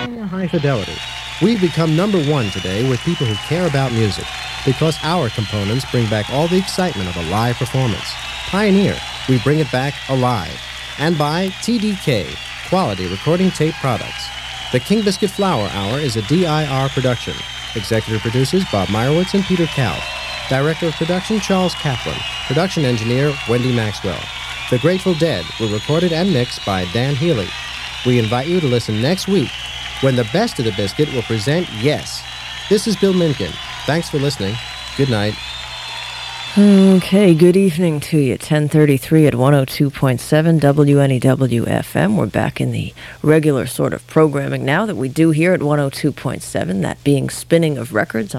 far more high fidelity. We've become number one today with people who care about music because our components bring back all the excitement of a live performance. Pioneer, we bring it back alive. And by TDK, Quality Recording Tape Products. The King Biscuit Flower Hour is a DIR production. Executive producers Bob Meyerowitz and Peter Kalf. Director of production Charles Kaplan. Production engineer Wendy Maxwell. The Grateful Dead were recorded and mixed by Dan Healy. We invite you to listen next week when the Best of the Biscuit will present Yes. This is Bill Minkin. Thanks for listening. Good night. Okay, good evening to you. 10:33 at 102.7 WNEW FM. We're back in the regular sort of programming now that we do here at 102.7, that being spinning of records